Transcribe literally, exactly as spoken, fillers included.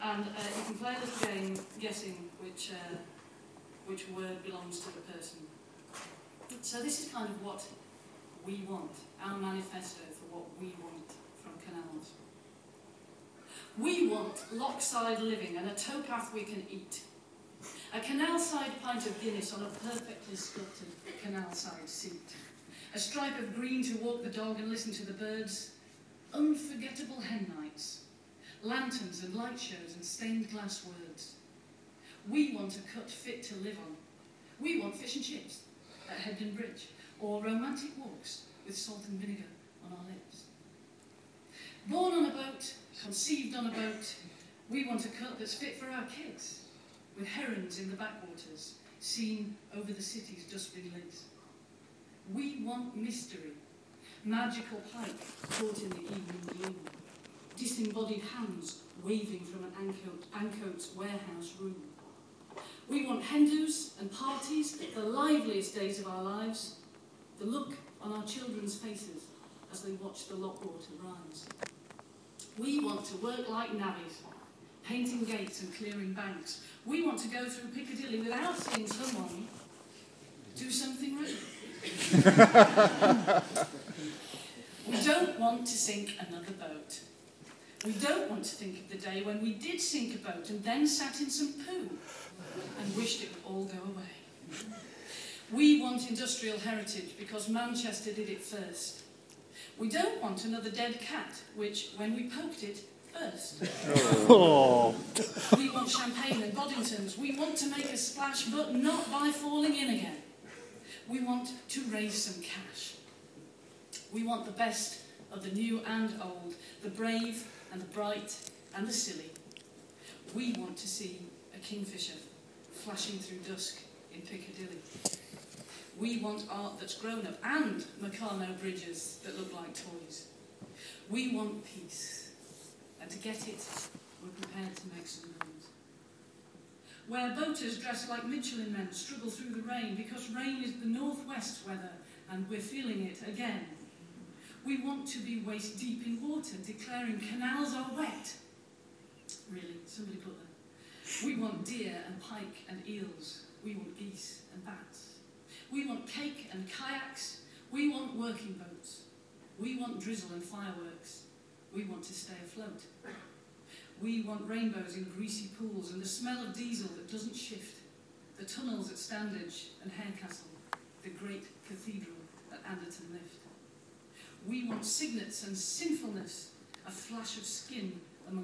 And uh, you can play a little game guessing which, uh, which word belongs to the person. So this is kind of what we want, our manifesto for what we want from canals. We want lockside living and a towpath we can eat. A canal-side pint of Guinness on a perfectly sculpted canal-side seat. A stripe of green to walk the dog and listen to the birds. Unforgettable hen nights. Lanterns and light shows and stained glass words. We want a cut fit to live on. We want fish and chips at Hebden Bridge, or romantic walks with salt and vinegar on our lips. Born on a boat, conceived on a boat, we want a cut that's fit for our kids, with herons in the backwaters, seen over the city's dustbin lids. We want mystery, magical pike caught in the evening gloom, disembodied hands waving from an Ancoat, Ancoat's warehouse room. We want hen-dos and parties, the liveliest days of our lives, the look on our children's faces as they watch the Lockwater rise. We want to work like navvies, painting gates and clearing banks. We want to go through Piccadilly without seeing someone do something right. We don't want to sink another boat. We don't want to think of the day when we did sink a boat and then sat in some poo and wished it would all go away. We want industrial heritage because Manchester did it first. We don't want another dead cat, which, when we poked it, burst. Oh. We want champagne and Boddingtons. We want to make a splash, but not by falling in again. We want to raise some cash. We want the best of the new and old, the brave and the bright and the silly. We want to see a kingfisher flashing through dusk in Piccadilly. We want art that's grown up and Meccano bridges that look like toys. We want peace, and to get it, we're prepared to make some noise. Where boaters dressed like Michelin men struggle through the rain because rain is the northwest weather and we're feeling it again. We want to be waist deep in water, declaring canals are wet. Really, somebody put that. We want deer and pike and eels. We want geese and bats. We want cake and kayaks. We want working boats. We want drizzle and fireworks. We want to stay afloat. We want rainbows in greasy pools and the smell of diesel that doesn't shift. The tunnels at Standage and Harecastle. The great cathedral at Anderton Lift. We want signets and sinfulness. A flash of skin